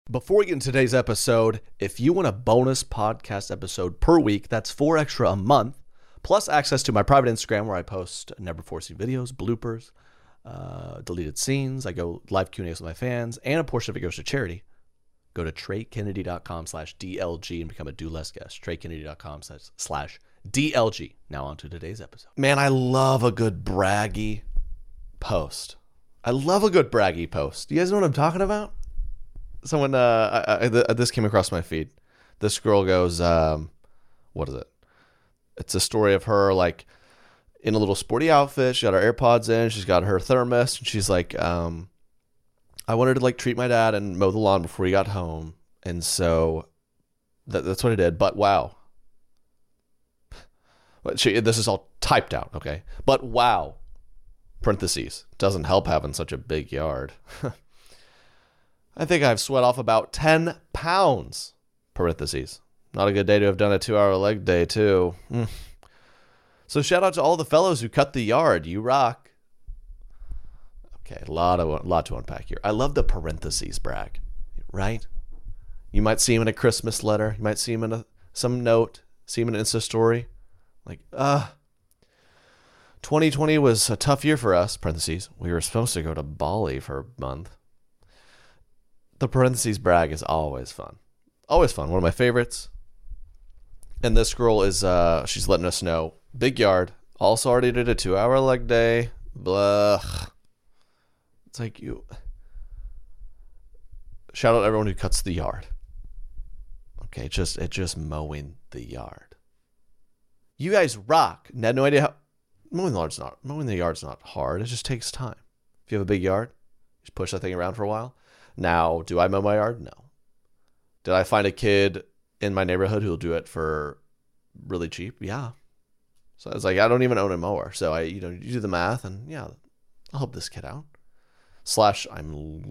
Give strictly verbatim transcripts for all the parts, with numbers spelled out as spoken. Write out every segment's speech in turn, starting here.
Before we get into today's episode, if you want a bonus podcast episode per week, that's four extra a month, plus access to my private Instagram where I post never before seen videos, bloopers, uh, deleted scenes. I go live Q and A's with my fans, and a portion of it goes to charity. Go to TreyKennedy.com slash DLG and become a do less guest. TreyKennedy.com slash DLG. Now on to today's episode. Man, I love a good braggy post. I love a good braggy post. Do you guys know what I'm talking about? Someone, uh, I, I, this came across my feed. This girl goes, um, what is it? It's a story of her, like, in a little sporty outfit. She got her AirPods in. She's got her thermos. And she's like, um, I wanted to, like, treat my dad and mow the lawn before he got home. And so that, that's what I did. But wow. But she, this is all typed out, okay? But wow. Parentheses. Doesn't help having such a big yard. I think I've sweat off about ten pounds. Parentheses. Not a good day to have done a two-hour leg day, too. Mm. So shout out to all the fellows who cut the yard. You rock. Okay, a lot, of, a lot to unpack here. I love the parentheses brag, right? You might see him in a Christmas letter. You might see him in a some note. See him in an Insta story. Like, uh, twenty twenty was a tough year for us. Parentheses. We were supposed to go to Bali for a month. The parentheses brag is always fun. Always fun. One of my favorites. And this girl is, uh, she's letting us know. Big yard. Also already did a two-hour leg day. Blah. It's like you. Shout out to everyone who cuts the yard. Okay, just it's just mowing the yard. You guys rock. Had no idea how. Mowing the yard's not. Mowing the yard's not hard. It just takes time. If you have a big yard, just push that thing around for a while. Now, do I mow my yard? No. Did I find a kid in my neighborhood who'll do it for really cheap? Yeah. So I was like, I don't even own a mower. So I, you know, you do the math and yeah, I'll help this kid out. Slash, I'm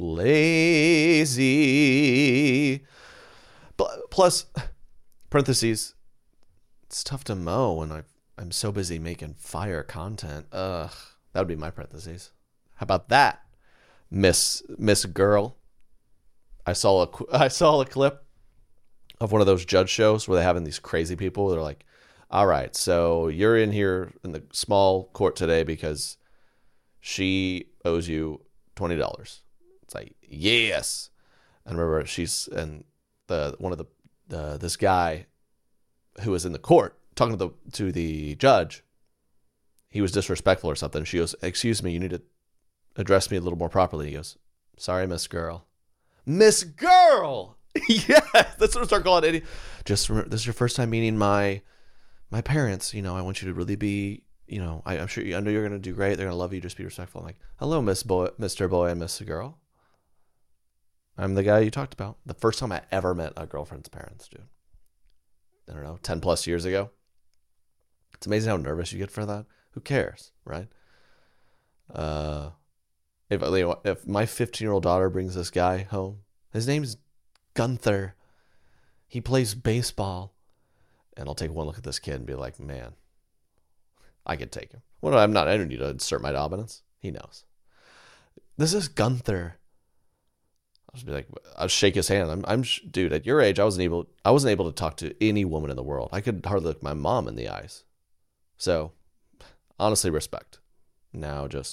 lazy. Plus, parentheses, it's tough to mow when I, I'm so busy making fire content. Ugh, that would be my parentheses. How about that, Miss Miss Girl? I saw a I saw a clip of one of those judge shows where they're having these crazy people. They're like, all right, so you're in here in the small court today because she owes you twenty dollars. It's like, yes. And remember, she's, and the, one of the, the, this guy who was in the court talking to the, to the judge, he was disrespectful or something. She goes, excuse me, you need to address me a little more properly. He goes, sorry, Miss Girl. Miss Girl! Yes, that's what I start calling it. Just remember, this is your first time meeting my my parents. You know, I want you to really be, you know, I, I'm sure you, I know you're going to do great. They're going to love you. Just be respectful. I'm like, hello, Miss Boy, Mister Boy and Miss Girl. I'm the guy you talked about. The first time I ever met a girlfriend's parents, dude. I don't know, ten plus years ago. It's amazing how nervous you get for that. Who cares, right? Uh... If, if my fifteen-year-old daughter brings this guy home, his name's Gunther. He plays baseball. And I'll take one look at this kid and be like, man, I could take him. Well, I'm not, I don't need to insert my dominance. He knows. This is Gunther. I'll just be like, I'll shake his hand. I'm, I'm, dude, at your age, I wasn't able, I wasn't able to talk to any woman in the world. I could hardly look my mom in the eyes. So, honestly, respect. Now, just,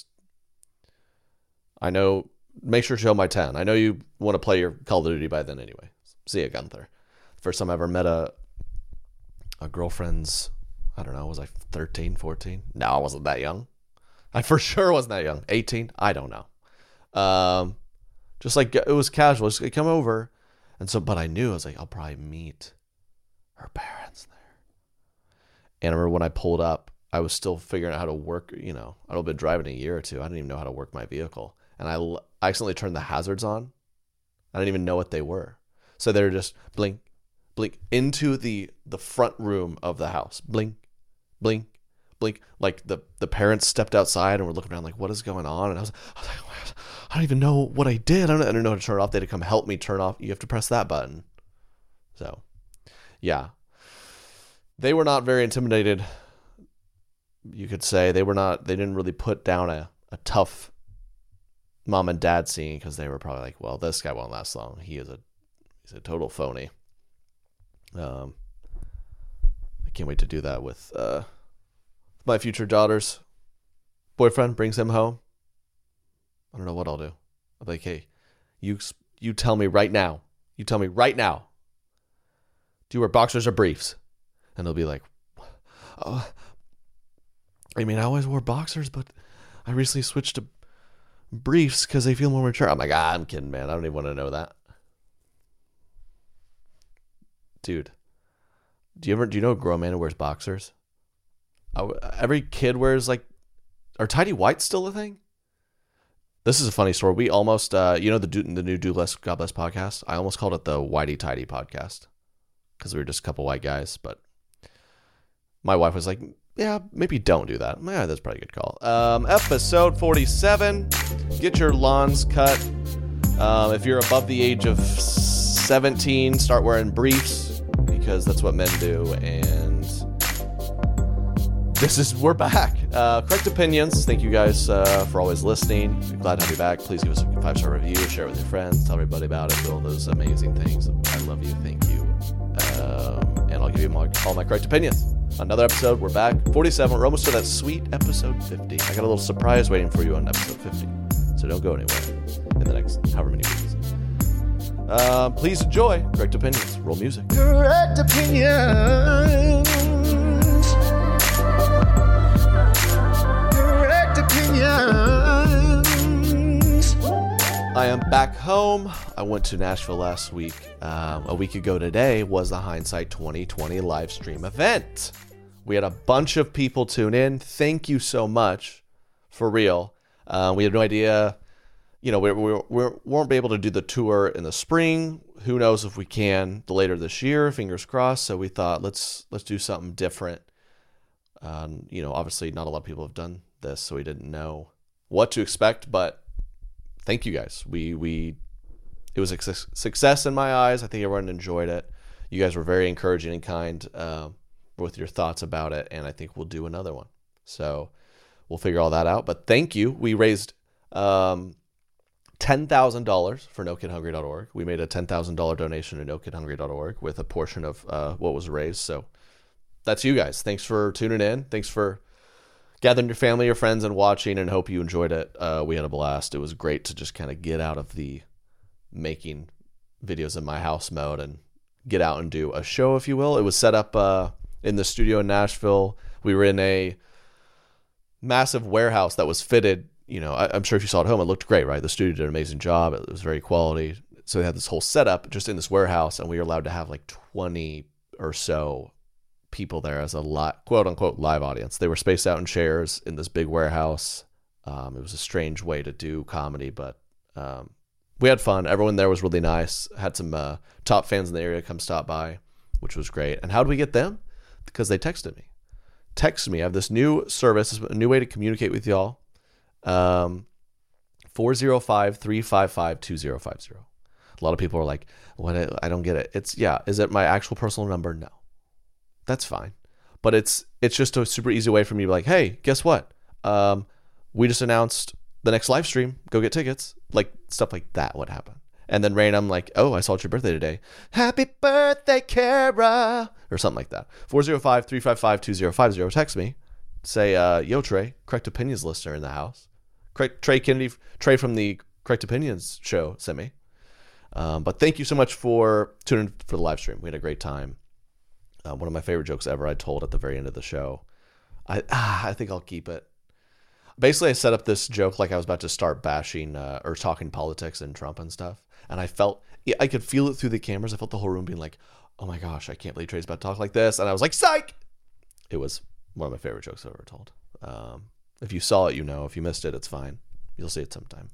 I know, make sure to show my ten. I know you want to play your Call of Duty by then anyway. See ya, Gunther. First time I ever met a a girlfriend's, I don't know, was I thirteen, fourteen? No, I wasn't that young. I for sure wasn't that young. eighteen? I don't know. Um, just like, it was casual. Just come over. And so, but I knew, I was like, I'll probably meet her parents there. And I remember when I pulled up, I was still figuring out how to work, you know, I'd been driving a year or two. I didn't even know how to work my vehicle. And I accidentally turned the hazards on. I didn't even know what they were. So they were just blink, blink into the, the front room of the house. Blink, blink, blink. Like the, the parents stepped outside and were looking around like, what is going on? And I was, I was like, I don't even know what I did. I don't, I don't know how to turn it off. They had to come help me turn off. You have to press that button. So, yeah. They were not very intimidated. You could say they were not, they didn't really put down a, a tough mom and dad scene because they were probably like, well, this guy won't last long. He is a he's a total phony. Um, I can't wait to do that with uh, my future daughter's boyfriend. Brings him home. I don't know what I'll do. I'll be like, hey, you you tell me right now. You tell me right now. Do you wear boxers or briefs? And he'll be like, oh, I mean, I always wore boxers, but I recently switched to briefs because they feel more mature. I'm like, ah, I'm kidding, man. I don't even want to know that. Dude, do you ever, do you know a grown man who wears boxers? I, every kid wears like, are tidy whites still a thing? This is a funny story. We almost, uh, you know, the the new Do Less, God Bless podcast. I almost called it the Whitey Tidy podcast because we were just a couple white guys. But my wife was like, "Yeah, maybe don't do that." Yeah, that's probably a good call. Um, episode forty-seven. Get your lawns cut. Um, if you're above the age of seventeen, start wearing briefs because that's what men do. And this is, we're back. Uh, Correct Opinions. Thank you guys uh, for always listening. Glad to have you back. Please give us a five-star review. Share it with your friends. Tell everybody about it. Do all those amazing things. I love you. Thank you. Um, and I'll give you my, all my correct opinions. Another episode. We're back. forty-seven. We're almost to that sweet episode fifty. I got a little surprise waiting for you on episode fifty. So don't go anywhere in the next however many weeks. Uh, please enjoy Correct Opinions. Roll music. Correct Opinions. I am back home. I went to Nashville last week. Um, a week ago today was the Hindsight twenty twenty live stream event. We had a bunch of people tune in. Thank you so much. For real. Uh, we had no idea. You know, we, we, we weren't able to do the tour in the spring. Who knows if we can later this year. Fingers crossed. So we thought, let's let's do something different. Um, you know, obviously not a lot of people have done this, so we didn't know what to expect, but thank you guys. We we it was a success in my eyes. I think everyone enjoyed it. You guys were very encouraging and kind uh, with your thoughts about it, and I think we'll do another one. So we'll figure all that out. But thank you. We raised um, ten thousand dollars for no kid hungry dot org. We made a ten thousand dollars donation to no kid hungry dot org with a portion of uh, what was raised. So that's you guys. Thanks for tuning in. Thanks for gathering your family, your friends, and watching, and hope you enjoyed it. Uh, we had a blast. It was great to just kind of get out of the making videos in my house mode and get out and do a show, if you will. It was set up uh, in the studio in Nashville. We were in a massive warehouse that was fitted. You know, I, I'm sure if you saw it at home, it looked great, right? The studio did an amazing job. It was very quality. So they had this whole setup just in this warehouse, and we were allowed to have like twenty or so people there as a li- quote unquote live audience. They were spaced out in chairs in this big warehouse. Um, it was a strange way to do comedy, but um, we had fun. Everyone there was really nice. Had some uh, top fans in the area come stop by, which was great. And how did we get them? Because they texted me. Text me. I have this new service, a new way to communicate with y'all. Um, four oh five, three five five, two oh five oh. A lot of people are like, what? I don't get it. It's, yeah. Is it my actual personal number? No. That's fine. But it's it's just a super easy way for me to be like, hey, guess what? Um, we just announced the next live stream. Go get tickets. Like, stuff like that would happen. And then Rain, I'm like, oh, I saw it's your birthday today. Happy birthday, Kara. Or something like that. four oh five, three five five, two oh five oh. Text me. Say, uh, yo, Trey, Correct Opinions listener in the house. Correct, Trey Kennedy, Trey from the Correct Opinions show sent me. Um, but thank you so much for tuning in for the live stream. We had a great time. Uh, one of my favorite jokes ever I told at the very end of the show. I ah, I think I'll keep it. Basically, I set up this joke like I was about to start bashing uh, or talking politics and Trump and stuff. And I felt, I could feel it through the cameras. I felt the whole room being like, oh my gosh, I can't believe Trey's about to talk like this. And I was like, psych! It was one of my favorite jokes I've ever told. Um, if you saw it, you know. If you missed it, it's fine. You'll see it sometime.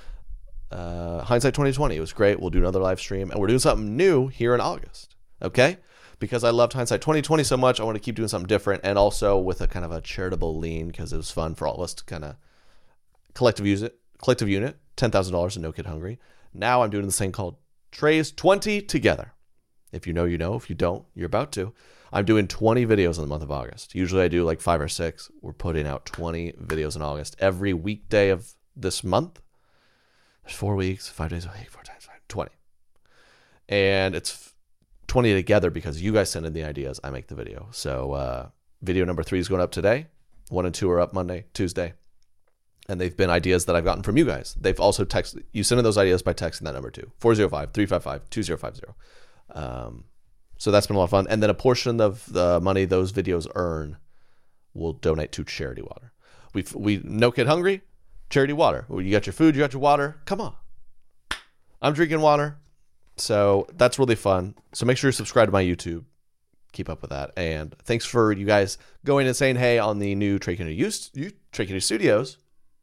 Uh, Hindsight twenty twenty. It was great. We'll do another live stream. And we're doing something new here in August. Okay? Because I loved Hindsight twenty twenty so much, I want to keep doing something different, and also with a kind of a charitable lean because it was fun for all of us to kind of collective use it, collective unit, ten thousand dollars to No Kid Hungry. Now I'm doing this thing called Trey's twenty Together. If you know, you know. If you don't, you're about to. I'm doing twenty videos in the month of August. Usually I do like five or six. We're putting out twenty videos in August every weekday of this month. There's four weeks, five days a week, four times five, twenty. And it's twenty together because you guys send in the ideas. I make the video. So uh, video number three is going up today. One and two are up Monday, Tuesday. And they've been ideas that I've gotten from you guys. They've also texted, you send in those ideas by texting that number too, four oh five, three five five, two oh five oh. Um, so that's been a lot of fun. And then a portion of the money those videos earn will donate to Charity Water. We we No Kid Hungry, Charity Water. You got your food, you got your water. Come on. I'm drinking water. So that's really fun. So make sure you subscribe to my YouTube. Keep up with that. And thanks for you guys going and saying hey on the new Trey Canoe Trey Canoe Studios.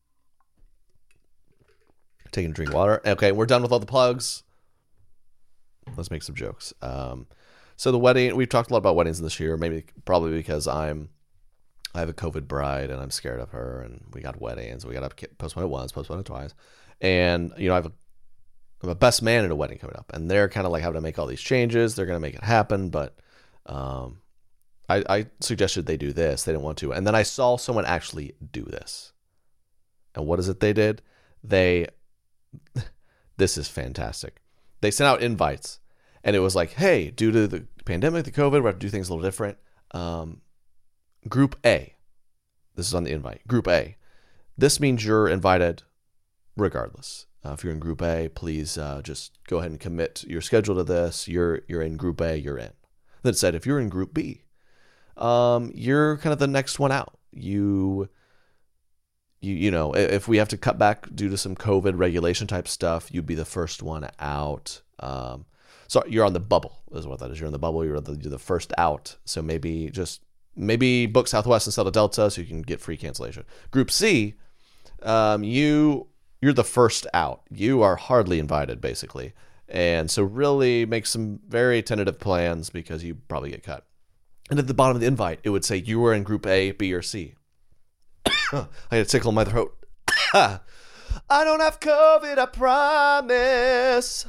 Taking a drink of water. Okay, we're done with all the plugs. Let's make some jokes. Um, so the wedding, we've talked a lot about weddings this year, maybe probably because I'm, I have a COVID bride and I'm scared of her, and we got weddings. We got to postpone it once, postpone it twice. And, you know, I have a, I'm a best man at a wedding coming up, and they're kind of like having to make all these changes. They're going to make it happen, but um, I, I suggested they do this. They didn't want to. And then I saw someone actually do this. And what is it they did? They... This is fantastic. They sent out invites, and it was like, hey, due to the pandemic, the COVID, we have to do things a little different. Um, group A. This is on the invite. Group A. This means you're invited regardless. Uh, if you're in Group A, please uh, just go ahead and commit your schedule to this. You're you're in Group A, you're in. Then it said, if you're in Group B, um, you're kind of the next one out. You... You you know, if we have to cut back due to some COVID regulation type stuff, you'd be the first one out. Um, so you're on the bubble is what that is. You're on the bubble. You're the, you're the first out. So maybe just maybe book Southwest instead of Delta so you can get free cancellation. Group C, um, you you're the first out. You are hardly invited basically, and so really make some very tentative plans because you probably get cut. And at the bottom of the invite, it would say you were in Group A, B, or C. I had a tickle in my throat. I don't have COVID, I promise.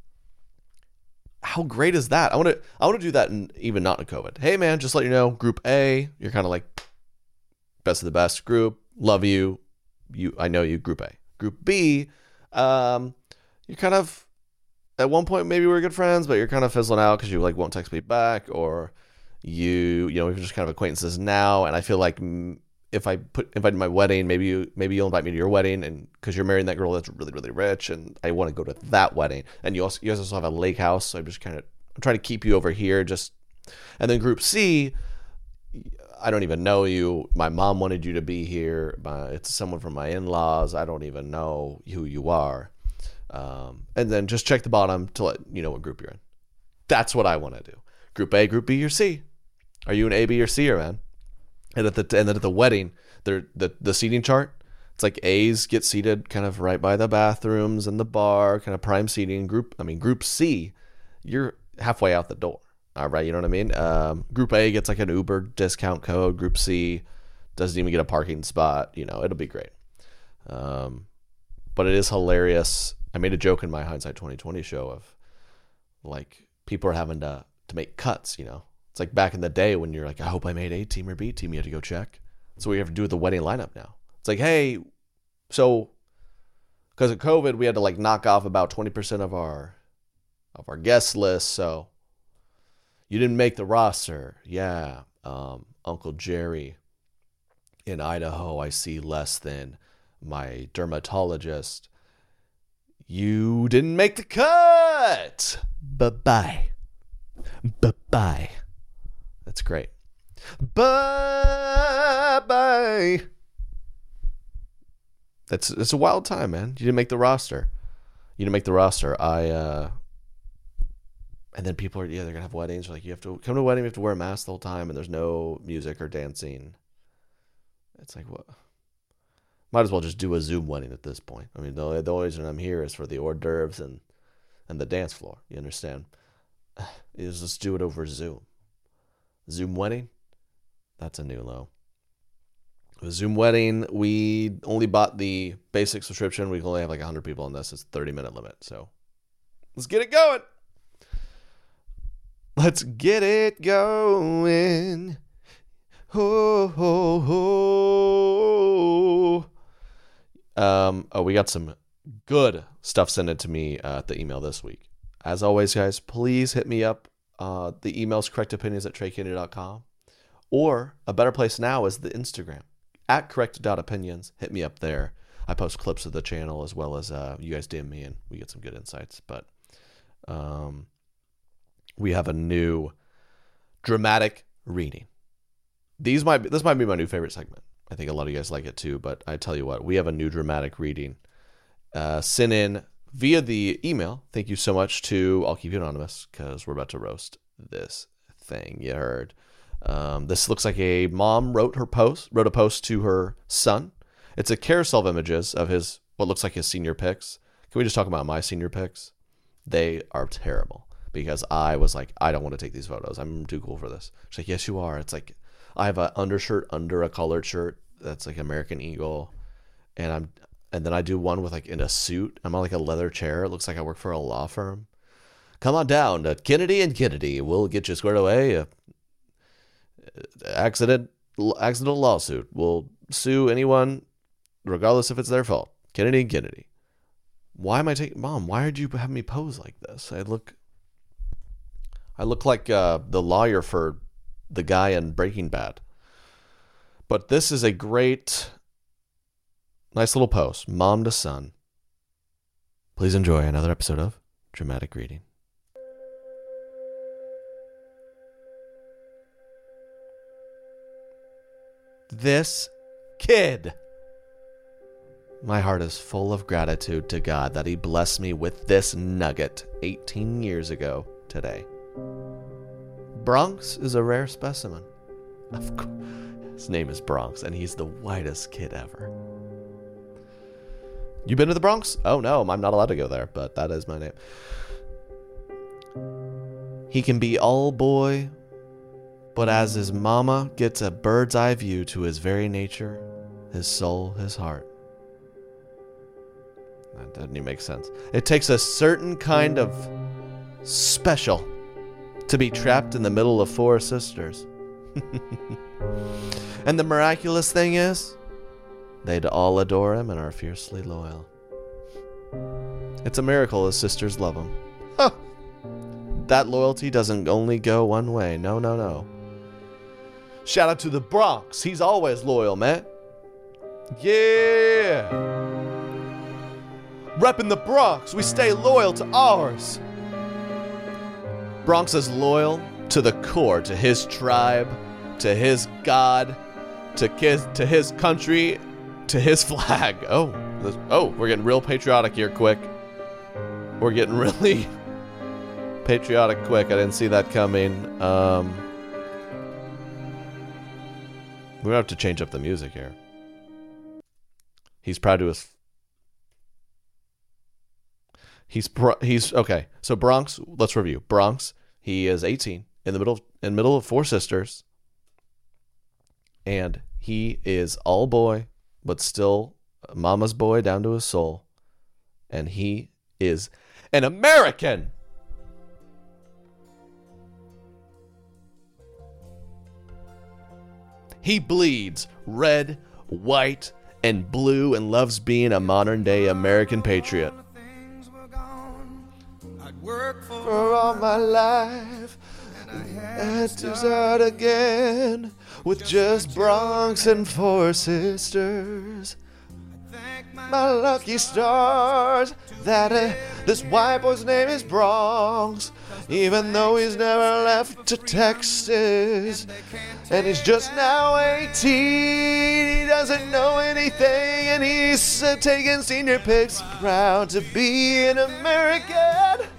How great is that? I want to I want to do that in, even not in COVID. Hey man, just let you know, Group A, you're kind of like best of the best group. Love you. You I know you, Group A. Group B, um, you're kind of at one point maybe we were good friends, but you're kind of fizzling out because you like won't text me back, or you you know we're just kind of acquaintances now, and I feel like if I put invite my wedding, maybe you maybe you'll invite me to your wedding, and because you're marrying that girl that's really really rich, and I want to go to that wedding, and you also you guys also have a lake house, so I'm just kind of I'm trying to keep you over here, just. And then Group C, I don't even know you. My mom wanted you to be here. My, it's someone from my in-laws. I don't even know who you are. Um, and then just check the bottom to let you know what group you're in. That's what I want to do. Group A, Group B, or C. Are you an A, B, or C, or man? And at the and then at the wedding, the the seating chart, it's like A's get seated kind of right by the bathrooms and the bar, kind of prime seating. Group, I mean, Group C, you're halfway out the door. All right, you know what I mean? Um, group A gets like an Uber discount code. Group C doesn't even get a parking spot. You know, it'll be great. Um, but it is hilarious. I made a joke in my Hindsight twenty twenty show of like people are having to to make cuts, you know. It's like back in the day when you're like, I hope I made A team or B team. You had to go check. So we have to do with the wedding lineup now. It's like, hey, so because of COVID, we had to like knock off about twenty percent of our of our guest list. So you didn't make the roster. Yeah. Um, Uncle Jerry in Idaho, I see less than my dermatologist. You didn't make the cut. Bye-bye. Bye-bye. That's great. Bye-bye. That's it's a wild time, man. You didn't make the roster. You didn't make the roster. I, uh... And then people are, yeah, they're going to have weddings. Like, you have to come to a wedding, you have to wear a mask the whole time, and there's no music or dancing. It's like, what? Might as well just do a Zoom wedding at this point. I mean, the, the only reason I'm here is for the hors d'oeuvres and, and the dance floor. You understand? Is let's do it over Zoom. Zoom wedding? That's a new low. A Zoom wedding, we only bought the basic subscription. We can only have like one hundred people on this. It's a thirty minute limit. So let's get it going. Let's get it going. Ho, ho, ho. Um, oh, we got some good stuff sent in to me uh, at the email this week. As always, guys, please hit me up. Uh, the email's correctopinions at trey kennedy dot com. Or a better place now is the Instagram, at correct.opinions. Hit me up there. I post clips of the channel as well as uh, you guys D M me and we get some good insights. But um, we have a new dramatic reading. These might be, this might be my new favorite segment. I think a lot of you guys like it too. But I tell you what, we have a new dramatic reading. Uh, sent in via the email. Thank you so much to, I'll keep you anonymous because we're about to roast this thing. You heard. Um, this looks like a mom wrote her post, wrote a post to her son. It's a carousel of images of his, what looks like his senior pics. Can we just talk about my senior pics? They are terrible because I was like, I don't want to take these photos. I'm too cool for this. She's like, yes, you are. It's like, I have an undershirt under a collared shirt. That's like American Eagle. And I'm, and then I do one with like in a suit. I'm on like a leather chair. It looks like I work for a law firm. Come on down to Kennedy and Kennedy. We'll get you squared away. Uh, accident, accidental lawsuit. We'll sue anyone, regardless if it's their fault. Kennedy and Kennedy. Why am I taking, Mom? Why did you have me pose like this? I look, I look like uh, the lawyer for the guy in Breaking Bad. But this is a great, nice little post, mom to son. Please enjoy another episode of Dramatic Reading. This kid. My heart is full of gratitude to God that he blessed me with this nugget eighteen years ago today. Bronx is a rare specimen. Of course, his name is Bronx, and he's the whitest kid ever. You been to the Bronx? Oh no, I'm not allowed to go there, but that is my name. He can be all boy, but as his mama gets a bird's eye view to his very nature, his soul, his heart. That doesn't even make sense. It takes a certain kind of special to be trapped in the middle of four sisters. And the miraculous thing is, they'd all adore him and are fiercely loyal. It's a miracle his sisters love him. Huh. That loyalty doesn't only go one way. No, no, no. Shout out to the Bronx. He's always loyal, man. Yeah. Repping the Bronx. We stay loyal to ours. Bronx is loyal to the core, to his tribe, to his God, to his, to his country, to his flag. Oh, this, oh, we're getting real patriotic here quick. We're getting really patriotic quick. I didn't see that coming. Um, we're gonna have to change up the music here. He's proud to his. He's he's okay. So Bronx. Let's review. Bronx. He is eighteen, in the middle in the middle of four sisters, and he is all boy, but still mama's boy down to his soul, and he is an American. He bleeds red, white, and blue and loves being a modern-day American patriot. For all my life, and I had to start again with just Bronx and four sisters. My lucky stars that uh, this white boy's name is Bronx, even though he's never left to Texas. And he's just now eighteen, he doesn't know anything, and he's uh, taking senior pics, proud to be an American.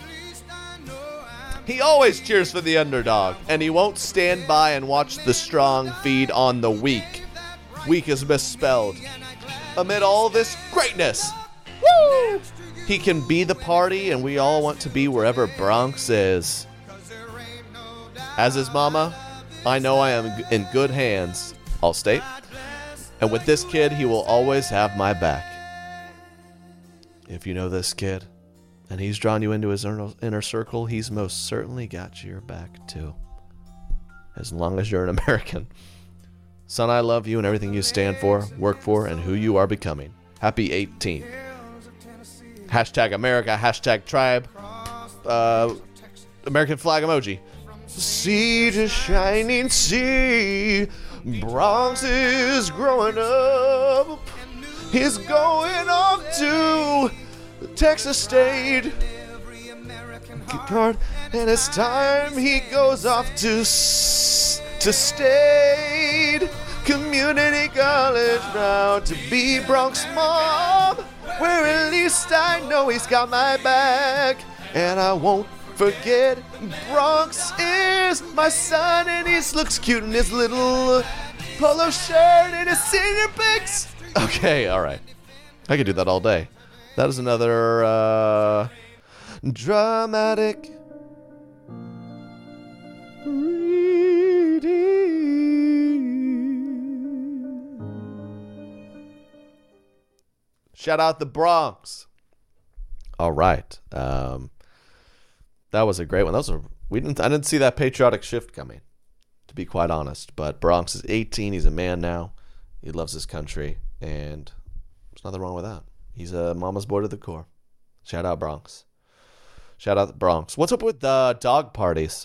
He always cheers for the underdog, and he won't stand by and watch the strong feed on the weak. Weak is misspelled. Amid all this greatness, woo! He can be the party, and we all want to be wherever Bronx is. As his mama, I know I am in good hands, I'll state. And with this kid, he will always have my back. If you know this kid, and he's drawn you into his inner circle, he's most certainly got your back too. As long as you're an American. Son, I love you and everything you stand for, work for, and who you are becoming. Happy eighteenth. Hashtag America, hashtag tribe. uh, American flag emoji. Sea to shining sea, Bronx is growing up. He's going off to Texas State. And it's time he goes off to to State Community College now to be Bronx Mob, where at least I know he's got my back. And I won't forget, Bronx is my son, and he looks cute in his little polo shirt and his senior pics. Okay, all right. I could do that all day. That is another uh, dramatic reading. Shout out the Bronx. All right. Um, that was a great one. That was a we didn't I didn't see that patriotic shift coming, to be quite honest. But Bronx is eighteen. He's a man now. He loves his country, and there's nothing wrong with that. He's a mama's boy to the core. Shout out Bronx. Shout out the Bronx. What's up with uh, dog parties?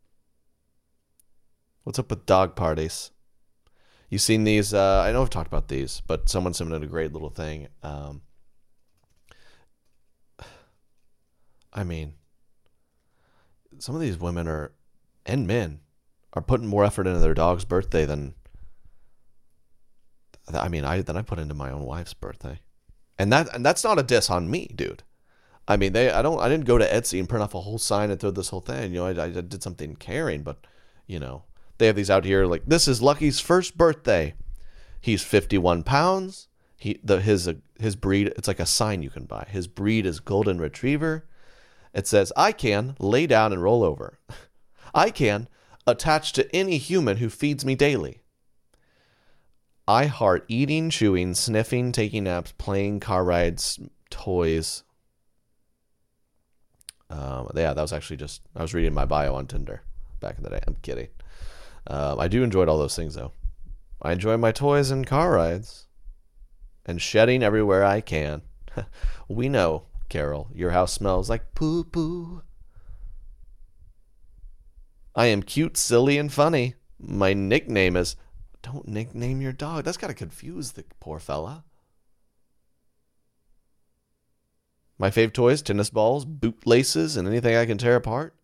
What's up with dog parties? You seen these? Uh, I know I've talked about these, but someone submitted a great little thing. Um, I mean, some of these women are, and men, are putting more effort into their dog's birthday than, I mean, I than I put into my own wife's birthday. And that and that's not a diss on me, dude. I mean, they I don't I didn't go to Etsy and print off a whole sign and throw this whole thing. You know, I, I did something caring, but you know, they have these out here like, this is Lucky's first birthday. He's fifty-one pounds. He the his his breed, it's like a sign you can buy. His breed is golden retriever. It says, I can lay down and roll over. I can attach to any human who feeds me daily. I heart eating, chewing, sniffing, taking naps, playing, car rides, toys. Um, yeah, that was actually just, I was reading my bio on Tinder back in the day. I'm kidding. Um, I do enjoy all those things, though. I enjoy my toys and car rides. And shedding everywhere I can. We know, Carol, your house smells like poo-poo. I am cute, silly, and funny. My nickname is... Don't nickname your dog. That's got to confuse the poor fella. My fave toys, tennis balls, bootlaces, and anything I can tear apart.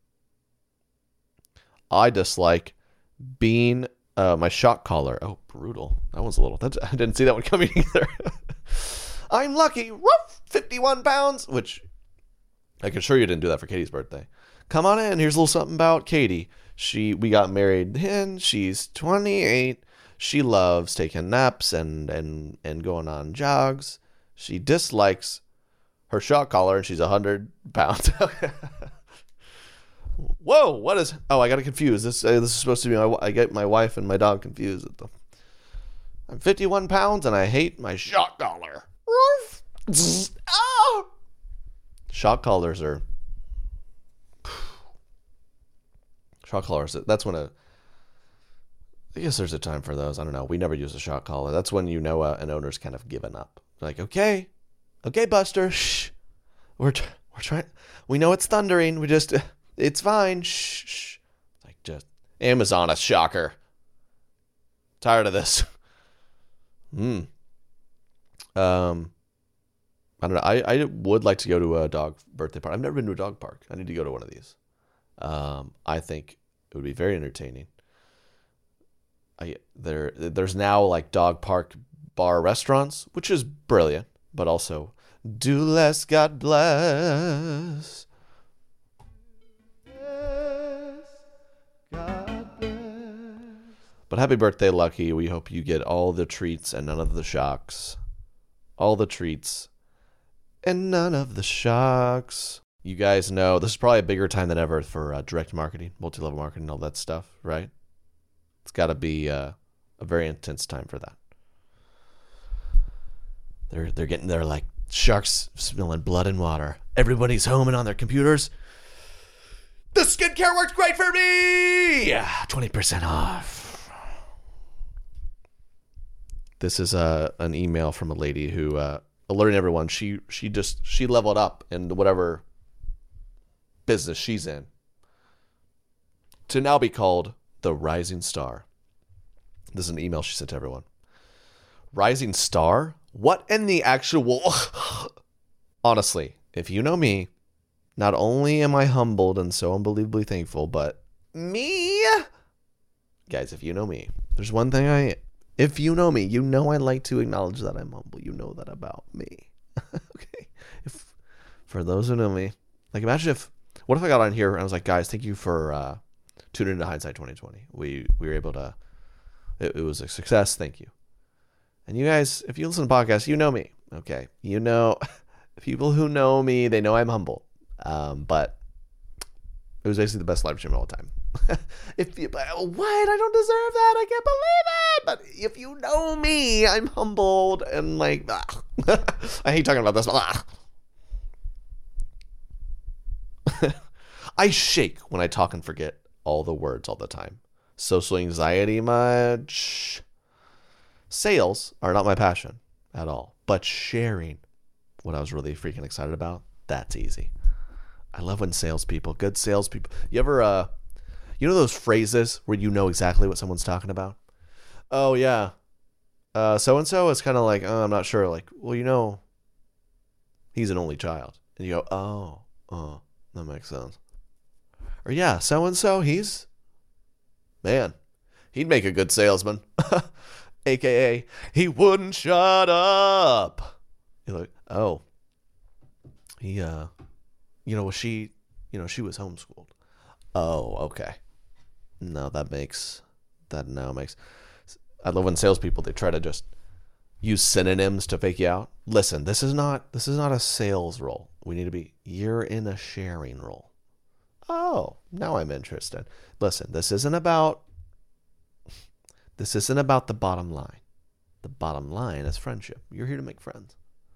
I dislike being uh, my shock collar. Oh, brutal. That one's a little... That's, I didn't see that one coming either. I'm lucky. Woof, fifty-one pounds. Which, I can assure you didn't do that for Katie's birthday. Come on in. Here's a little something about Katie. She We got married then. She's twenty-eight. She loves taking naps and, and, and going on jogs. She dislikes her shock collar, and she's one hundred pounds. Whoa, what is... Oh, I got it confused. This uh, this is supposed to be... My, I get my wife and my dog confused. At the, I'm fifty-one pounds, and I hate my shock collar. Oh! Shock collars are... Shock collars, that's when a... I guess there's a time for those. I don't know. We never use a shock collar. That's when you know uh, an owner's kind of given up. Like, okay, okay, Buster, shh. We're tr- we're trying. We know it's thundering. We just, it's fine. Shh, shh. Like, just Amazon, a shocker. Tired of this. Hmm. Um. I don't know. I I would like to go to a dog birthday party. I've never been to a dog park. I need to go to one of these. Um. I think it would be very entertaining. I, there, there's now like dog park bar restaurants, which is brilliant, but also do less, God bless. Yes, God bless. But happy birthday, Lucky. We hope you get all the treats and none of the shocks. All the treats and none of the shocks. You guys know this is probably a bigger time than ever for uh, direct marketing, multi-level marketing, all that stuff, right? It's got to be uh, a very intense time for that. They're they're getting there like sharks smelling blood and water. Everybody's home and on their computers. The skincare works great for me. twenty percent off. This is a an email from a lady who uh, alerting everyone. She she just she leveled up in whatever business she's in to now be called the Rising Star. This is an email she sent to everyone. Rising Star? What in the actual... Honestly, if you know me, not only am I humbled and so unbelievably thankful, but me? Guys, if you know me, there's one thing I... If you know me, you know I like to acknowledge that I'm humble. You know that about me. Okay? If For those who know me, like imagine if... What if I got on here and I was like, guys, thank you for uh, tuning into Hindsight twenty twenty. We, we were able to... It, it was a success. Thank you. And you guys, if you listen to podcasts, you know me. Okay? You know... People who know me, they know I'm humble. Um, but it was basically the best live stream of all time. If you, what? I don't deserve that. I can't believe it. But if you know me, I'm humbled and like, I hate talking about this. I shake when I talk and forget all the words all the time. Social anxiety much. Sales are not my passion at all, but sharing what I was really freaking excited about, that's easy. I love when salespeople, good salespeople, you ever, uh, you know those phrases where you know exactly what someone's talking about? Oh, yeah. Uh, so-and-so is kind of like, oh, I'm not sure. Like, well, you know, he's an only child. And you go, oh, oh, that makes sense. Or yeah, so-and-so, he's, man, he'd make a good salesman. A K A, he wouldn't shut up. You're like, oh, he, uh, you know, was she, you know, she was homeschooled. Oh, okay. No, that makes, that now makes, I love when salespeople, they try to just use synonyms to fake you out. Listen, this is not, this is not a sales role. We need to be, you're in a sharing role. Oh, now I'm interested. Listen, this isn't about, this isn't about the bottom line. The bottom line is friendship. You're here to make friends.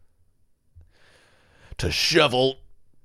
To shovel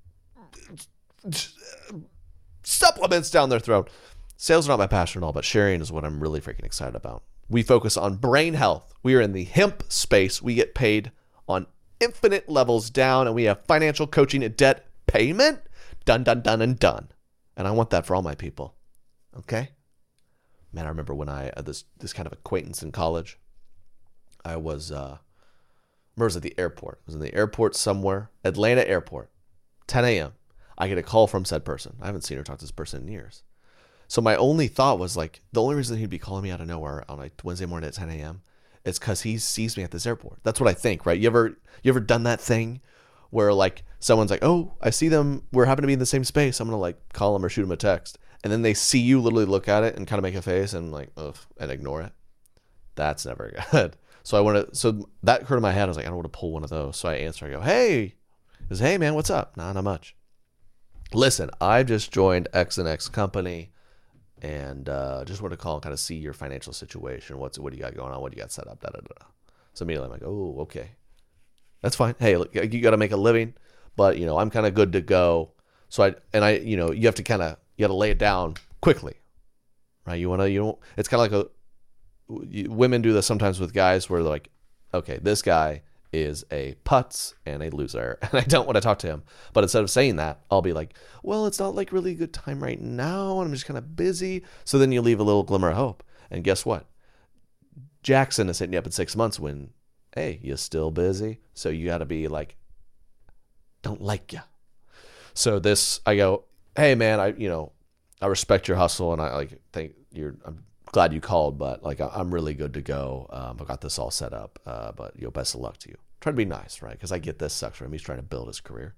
supplements down their throat. Sales are not my passion at all, but sharing is what I'm really freaking excited about. We focus on brain health. We are in the hemp space. We get paid on infinite levels down, and we have financial coaching and debt payment. Done, done, done, and done. And I want that for all my people. Okay? Man, I remember when I, uh, this this kind of acquaintance in college, I was, uh, I was at the airport. I was in the airport somewhere, Atlanta airport, ten a.m. I get a call from said person. I haven't seen or talked to this person in years. So my only thought was like, the only reason he'd be calling me out of nowhere on a Wednesday morning at ten a.m. is because he sees me at this airport. That's what I think, right? You ever you ever done that thing where like someone's like, oh, I see them. We're happen to be in the same space. I'm going to like call them or shoot them a text. And then they see you literally look at it and kind of make a face and like, ugh, and ignore it. That's never good. So I want to, so that occurred in my head. I was like, I don't want to pull one of those. So I answer, I go, hey, he goes, hey man, what's up? Nah, not much. Listen, I just joined X and X company and uh, just want to call and kind of see your financial situation. What's, what do you got going on? What do you got set up? Da, da, da. So immediately I'm like, oh, okay. That's fine. Hey, look, you got to make a living, but you know, I'm kind of good to go. So I, and I, you know, you have to kind of, you got to lay it down quickly, right? You want to, you know, it's kind of like a, you, women do this sometimes with guys where they're like, okay, this guy is a putz and a loser, and I don't want to talk to him. But instead of saying that, I'll be like, well, it's not like really a good time right now, and I'm just kind of busy. So then you leave a little glimmer of hope. And guess what? Jackson is hitting you up in six months when, hey, you're still busy. So you got to be like, don't like you. So this, I go, hey man, I, you know, I respect your hustle and I like think you're, I'm glad you called, but like, I'm really good to go. Um, I got this all set up, uh, but you know, best of luck to you. Try to be nice, right? Cause I get this sucks for him. He's trying to build his career.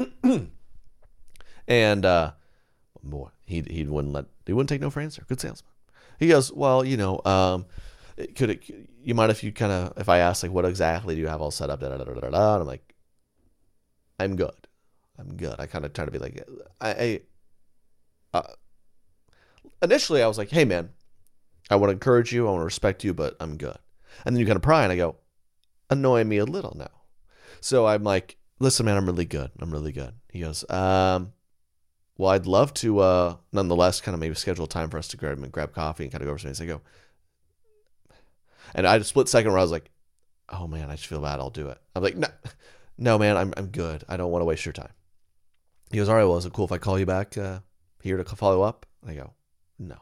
And, uh, boy, he, he wouldn't let, he wouldn't take no for an answer. Good salesman. He goes, well, you know, um, could it, you mind if you kind of, if I ask like, what exactly do you have all set up? Da, da, da, da, da, and I'm like, I'm good. I'm good. I kind of try to be like, I, I uh, initially I was like, hey man, I want to encourage you. I want to respect you, but I'm good. And then you kind of pry and I go, annoy me a little now. So I'm like, listen, man, I'm really good. I'm really good. He goes, um, well, I'd love to, uh, nonetheless, kind of maybe schedule time for us to grab and grab coffee and kind of go over some things. I go, and I had a split second where I was like, oh man, I just feel bad. I'll do it. I'm like, no, no, man, I'm, I'm good. I don't want to waste your time. He goes, all right, well, is it cool if I call you back uh, here to follow up? I go, no.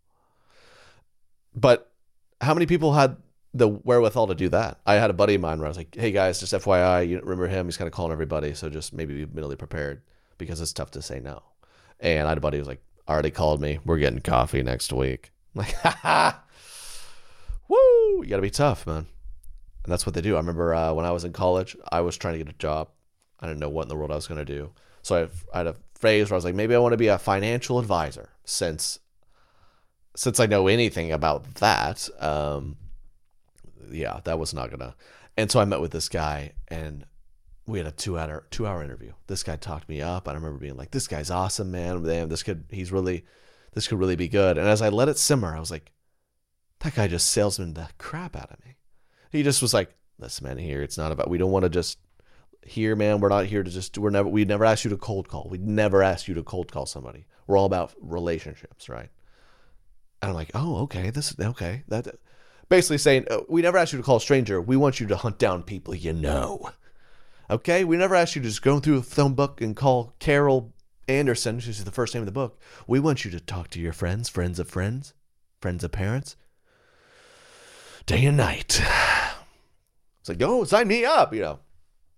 But how many people had the wherewithal to do that? I had a buddy of mine where I was like, hey guys, just F Y I, you remember him? He's kind of calling everybody. So just maybe be mentally prepared because it's tough to say no. And I had a buddy who was like, already called me. We're getting coffee next week. I'm like, ha ha. Woo. You got to be tough, man. And that's what they do. I remember uh, when I was in college, I was trying to get a job. I didn't know what in the world I was going to do. So I, I had a phrase where I was like, maybe I want to be a financial advisor since since I know anything about that. Um, yeah, that was not going to. And so I met with this guy and we had a two hour, two hour interview. This guy talked me up. And I remember being like, this guy's awesome, man. Damn, this could, he's really, this could really be good. And as I let it simmer, I was like, that guy just salesman the crap out of me. He just was like, listen, man, here, it's not about, we don't want to just, here, man, we're not here to just, we're never, we never asked you to cold call. We never asked you to cold call somebody. We're all about relationships, right? And I'm like, oh, okay, this is, okay. That, basically saying, oh, we never asked you to call a stranger. We want you to hunt down people you know. Okay? We never asked you to just go through a phone book and call Carol Anderson, she's the first name of the book. We want you to talk to your friends, friends of friends, friends of parents, day and night. It's like, oh, sign me up, you know.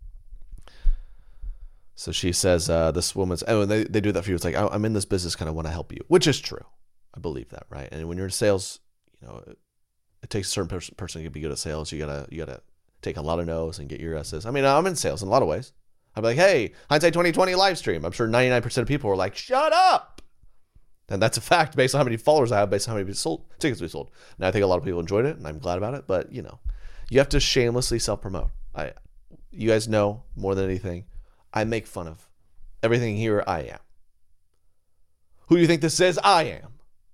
So she says, uh, this woman's, oh, and they, they do that for you. It's like, I'm in this business, kind of want to help you, which is true. I believe that, right? And when you're in sales, you know, it, it takes a certain person, person to be good at sales. You gotta, you gotta take a lot of no's and get your S's. I mean, I'm in sales in a lot of ways. I'm like, hey, hindsight twenty twenty live stream. I'm sure ninety-nine percent of people were like, shut up. And that's a fact based on how many followers I have, based on how many sold, tickets we sold. And I think a lot of people enjoyed it, and I'm glad about it. But, you know, you have to shamelessly self-promote. I, you guys know more than anything, I make fun of everything here. I am. Who do you think this is? I am.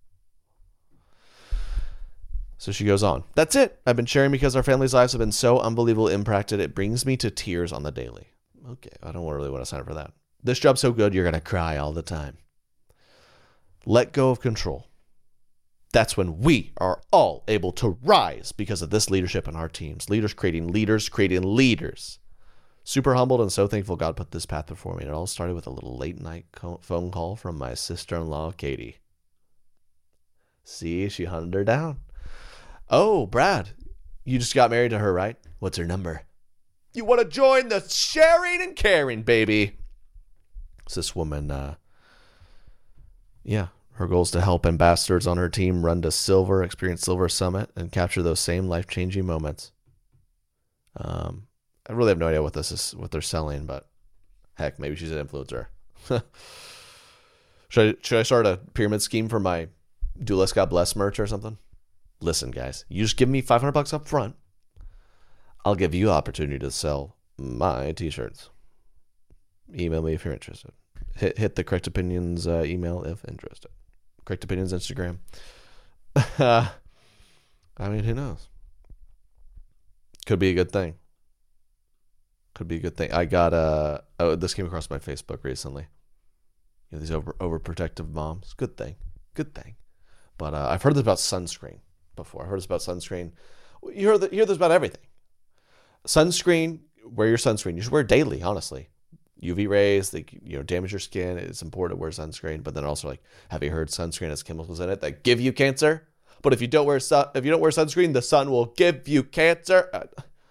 So she goes on. That's it. I've been sharing because our family's lives have been so unbelievably impacted. It brings me to tears on the daily. Okay, I don't really want to sign up for that. This job's so good, you're going to cry all the time. Let go of control. That's when we are all able to rise because of this leadership in our teams. Leaders creating leaders, creating leaders. Super humbled and so thankful God put this path before me. It all started with a little late night phone call from my sister-in-law, Katie. See, she hunted her down. Oh, Brad, you just got married to her, right? What's her number? You want to join the sharing and caring, baby. It's this woman, uh, yeah, her goal is to help ambassadors on her team run to Silver, experience Silver Summit, and capture those same life-changing moments. Um, I really have no idea what this is, what they're selling, but heck, maybe she's an influencer. should I, should I start a pyramid scheme for my Doulas Got Blessed merch or something? Listen, guys, you just give me five hundred bucks up front. I'll give you opportunity to sell my t-shirts. Email me if you're interested. Hit hit the Correct Opinions uh, email if interested. Correct Opinions Instagram. I mean, who knows? Could be a good thing. Could be a good thing. I got a. Oh, this came across my Facebook recently. You know, these over overprotective moms. Good thing. Good thing. But uh, I've heard this about sunscreen before. I've heard this about sunscreen. You hear, the, you hear this about everything. Sunscreen. Wear your sunscreen. You should wear it daily. Honestly, U V rays, they you know damage your skin. It's important to wear sunscreen. But then also, like, have you heard sunscreen has chemicals in it that give you cancer? But if you don't wear sun, if you don't wear sunscreen, the sun will give you cancer. I,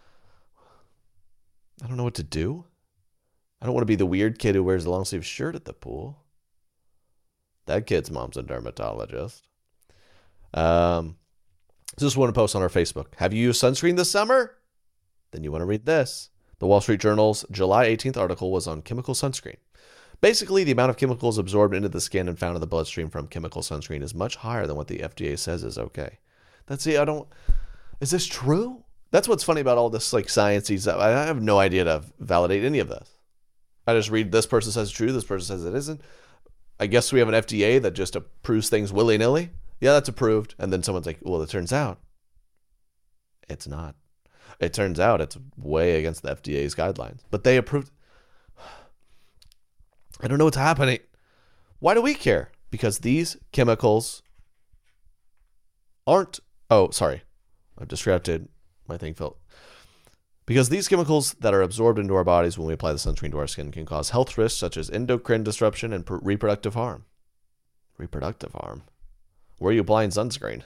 I don't know what to do. I don't want to be the weird kid who wears a long sleeve shirt at the pool. That kid's mom's a dermatologist. Um, so just want to post on our Facebook. Have you used sunscreen this summer? Then you want to read this. The Wall Street Journal's July eighteenth article was on chemical sunscreen. Basically, the amount of chemicals absorbed into the skin and found in the bloodstream from chemical sunscreen is much higher than what the F D A says is okay. That's it. I don't. Is this true? That's what's funny about all this, like, science-y stuff. I have no idea to validate any of this. I just read this person says it's true, this person says it isn't. I guess we have an F D A that just approves things willy-nilly. Yeah, that's approved. And then someone's like, well, it turns out it's not. It turns out it's way against the F D A's guidelines. But they approved. I don't know what's happening. Why do we care? Because these chemicals aren't... Oh, sorry. I've distracted. My thing felt... Because these chemicals that are absorbed into our bodies when we apply the sunscreen to our skin can cause health risks such as endocrine disruption and reproductive harm. Reproductive harm? Where are you applying sunscreen?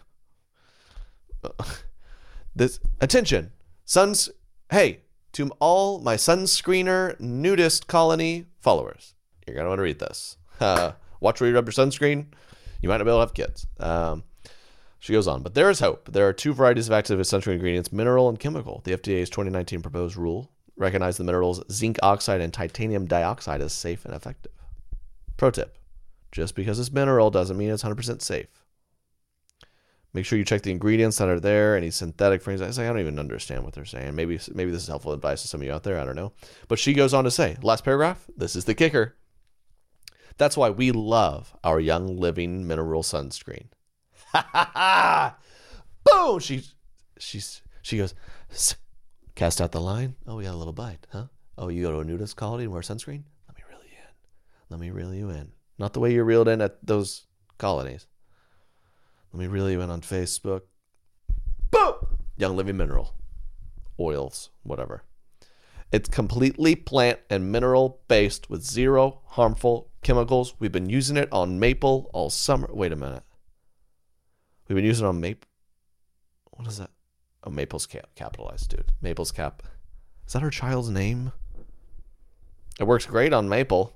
This attention, suns. Hey, to all my sunscreener nudist colony followers, you're gonna want to read this. Uh, watch where you rub your sunscreen. You might not be able to have kids. Um, she goes on, but there is hope. There are two varieties of active sunscreen ingredients: mineral and chemical. The F D A's twenty nineteen proposed rule recognized the minerals zinc oxide and titanium dioxide as safe and effective. Pro tip: just because it's mineral doesn't mean it's one hundred percent safe. Make sure you check the ingredients that are there. Any synthetic things. I don't even understand what they're saying. Maybe maybe this is helpful advice to some of you out there. I don't know. But she goes on to say, last paragraph, this is the kicker. That's why we love our Young Living mineral sunscreen. Ha ha ha! Boom! She, she's, she goes, cast out the line. Oh, we got a little bite, huh? Oh, you go to a nudist colony and wear sunscreen? Let me reel you in. Let me reel you in. Not the way you're reeled in at those colonies. Let me reel you in on Facebook. Boom! Young Living mineral. Oils, whatever. It's completely plant and mineral based with zero harmful chemicals. We've been using it on maple all summer. Wait a minute. We've been using it on maple. What is that? Oh, Maple's cap- capitalized, dude. Maple's cap. Is that her child's name? It works great on maple.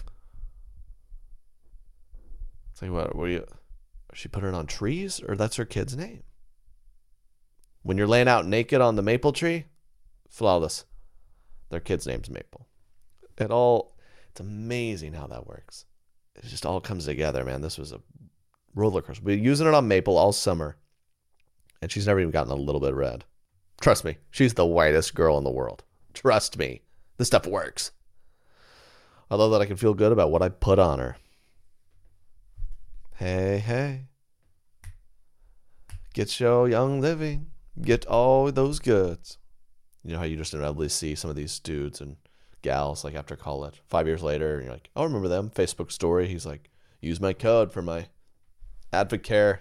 Tell you what, what do you... She put it on trees, or that's her kid's name? When you're laying out naked on the maple tree, flawless. Their kid's name's Maple. It all, it's amazing how that works. It just all comes together, man. This was a roller coaster. We've been using it on Maple all summer, and she's never even gotten a little bit red. Trust me, she's the whitest girl in the world. Trust me, this stuff works. I love that I can feel good about what I put on her. Hey, hey. Get your Young Living. Get all those goods. You know how you just inevitably see some of these dudes and gals like after college, five years later, and you're like, oh, remember them? Facebook story. He's like, use my code for my Advocare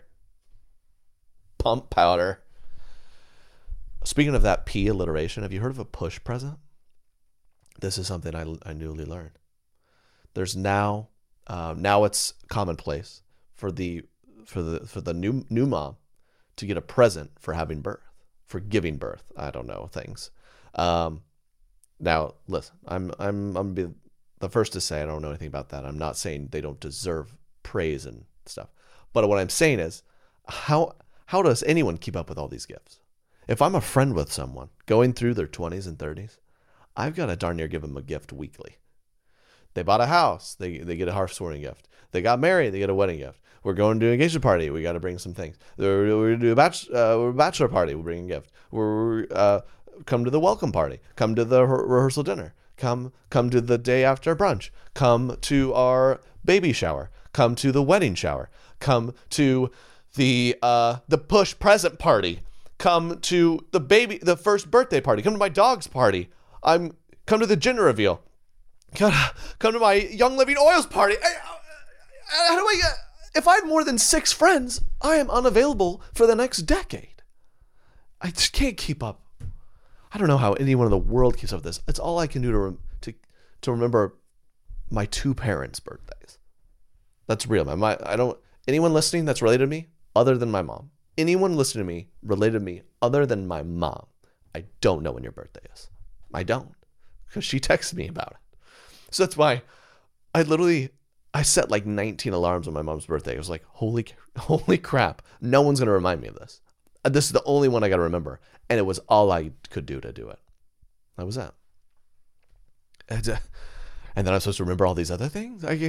pump powder. Speaking of that P alliteration, have you heard of a push present? This is something I, I newly learned. There's now, uh, now it's commonplace for the for the for the new new mom to get a present for having birth, for giving birth. I don't know things. Um, now listen, I'm I'm I'm gonna be the first to say I don't know anything about that. I'm not saying they don't deserve praise and stuff, but what I'm saying is how how does anyone keep up with all these gifts? If I'm a friend with someone going through their twenties and thirties, I've got to darn near give them a gift weekly. They bought a house, they they get a housewarming gift. They got married, they get a wedding gift. We're going to an engagement party, we got to bring some things. We're, we're going to do a batch, uh, bachelor party, we'll bring a gift. We're uh, come to the welcome party, come to the re- rehearsal dinner, come come to the day after brunch, come to our baby shower, come to the wedding shower, come to the uh, the push present party, come to the baby the first birthday party, come to my dog's party. I'm come to the gender reveal. Come, come to my Young Living Oils party. I, I, how do I get? If I have more than six friends, I am unavailable for the next decade. I just can't keep up. I don't know how anyone in the world keeps up with this. It's all I can do to rem- to to remember my two parents' birthdays. That's real, man. My, I don't. Anyone listening that's related to me, other than my mom. Anyone listening to me related to me, other than my mom. I don't know when your birthday is. I don't, because she texts me about it. So that's why I literally. I set like nineteen alarms on my mom's birthday. I was like, holy, holy crap. No one's going to remind me of this. This is the only one I got to remember. And it was all I could do to do it. That was that. And, uh, and then I'm supposed to remember all these other things? I,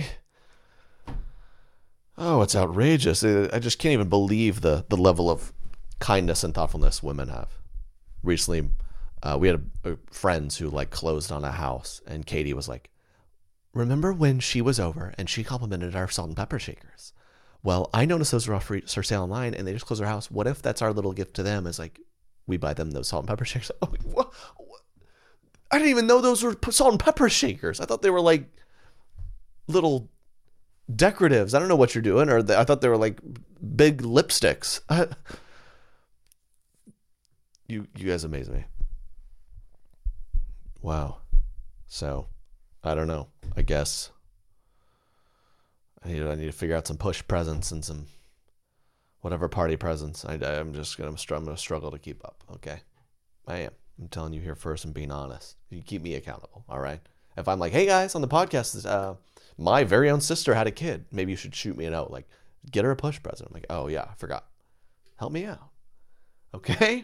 oh, it's outrageous. I just can't even believe the, the level of kindness and thoughtfulness women have. Recently, uh, we had a, a friends who like closed on a house. And Katie was like, remember when she was over and she complimented our salt and pepper shakers? Well, I noticed those were off for sale online and they just closed their house. What if that's our little gift to them? Is like, we buy them those salt and pepper shakers. Oh, what? I didn't even know those were salt and pepper shakers. I thought they were like little decoratives. I don't know what you're doing. Or I thought they were like big lipsticks. you, you guys amaze me. Wow. So, I don't know. I guess I need, I need to figure out some push presents and some whatever party presents. I, I'm just going to I'm gonna struggle to keep up, okay? I am. I'm telling you here first and being honest. You keep me accountable, all right? If I'm like, hey, guys, on the podcast, uh, my very own sister had a kid. Maybe you should shoot me a note. Like, get her a push present. I'm like, oh, yeah, I forgot. Help me out. Okay?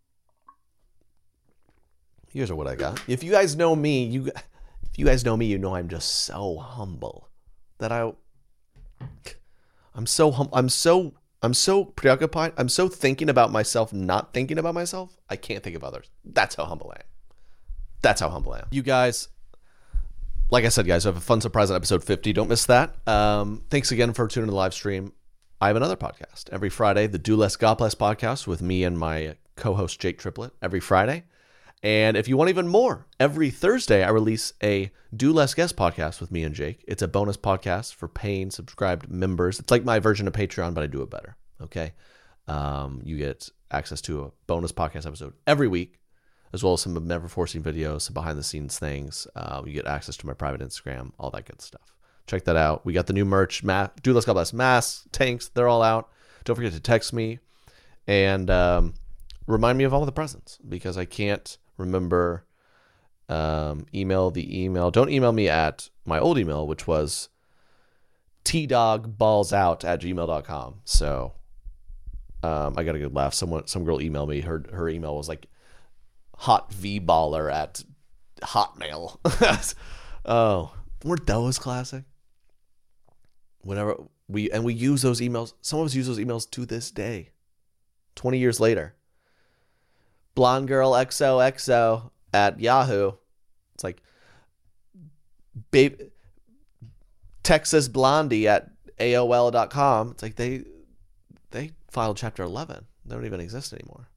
Here's what I got. If you guys know me, you if you guys know me, you know I'm just so humble that I I'm so hum, I'm so I'm so preoccupied. I'm so thinking about myself, not thinking about myself. I can't think of others. That's how humble I am. That's how humble I am. You guys, like I said, guys, I have a fun surprise on episode fifty. Don't miss that. Um, thanks again for tuning in to the live stream. I have another podcast every Friday, the Do Less, God Bless podcast with me and my co-host Jake Triplett every Friday. And if you want even more, every Thursday I release a Do Less Guest podcast with me and Jake. It's a bonus podcast for paying subscribed members. It's like my version of Patreon, but I do it better. Okay, um, you get access to a bonus podcast episode every week, as well as some Never Forcing videos, some behind the scenes things. Uh, you get access to my private Instagram, all that good stuff. Check that out. We got the new merch, ma- Do Less God Bless masks, tanks, they're all out. Don't forget to text me and um, remind me of all the presents because I can't remember um, email the email. Don't email me at my old email, which was tdogballsout at gmail dot com. So um, I got a good laugh. Someone, some girl emailed me. Her her email was like hotvballer at Hotmail. Oh, weren't those classic? Whenever we and we use those emails, some of us use those emails to this day, twenty years later. Blonde girl X O X O at Yahoo. It's like babe, Texas Blondie at A O L dot com. It's like they they filed Chapter eleven. They don't even exist anymore.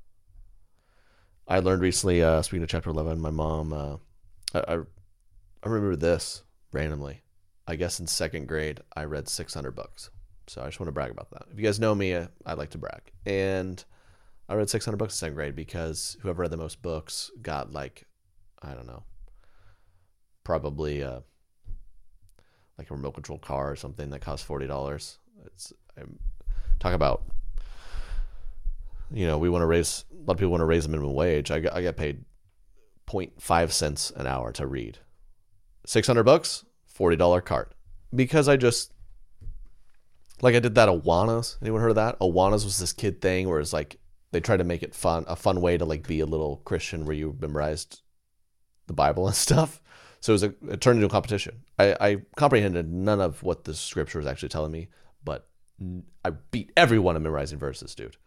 I learned recently, uh, speaking of Chapter eleven, my mom, uh, I, I I remember this randomly. I guess in second grade, I read six hundred books. So I just want to brag about that. If you guys know me, I, I like to brag. And I read six hundred books in second grade because whoever read the most books got like, I don't know, probably uh, like a remote control car or something that cost forty dollars. It's I'm talk about, you know, we want to raise, a lot of people want to raise the minimum wage. I got, I got paid zero point five cents an hour to read. six hundred bucks, forty dollars cart. Because I just, like I did that Awanas. Anyone heard of that? Awanas was this kid thing where it's like, they tried to make it fun, a fun way to like be a little Christian where you memorized the Bible and stuff. So it was a, it turned into a competition. I, I comprehended none of what the scripture was actually telling me, but I beat everyone in memorizing verses, dude.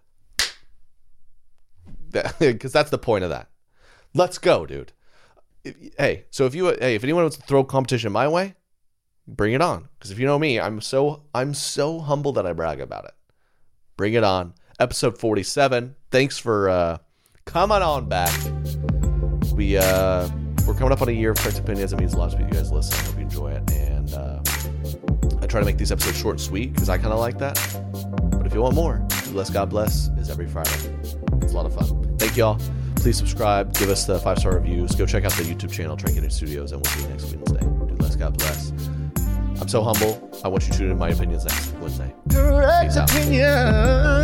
Because that's the point of that. Let's go, dude. If, hey, so if you, hey, if anyone wants to throw competition my way, bring it on. Because if you know me, I'm so, I'm so humble that I brag about it. Bring it on. Episode forty-seven. Thanks for uh, coming on back. We uh, we're coming up on a year of Correct Opinions. It means a lot to you guys listen. I hope you enjoy it. And uh, I try to make these episodes short and sweet because I kind of like that. But if you want more, Do Less God Bless is every Friday. It's a lot of fun. Thank y'all. Please subscribe. Give us the five star reviews. Go check out the YouTube channel, Trinket Studios, and we'll see you next Wednesday. Do Less God Bless. I'm so humble. I want you to tune in my opinions next Wednesday. Correct Opinions.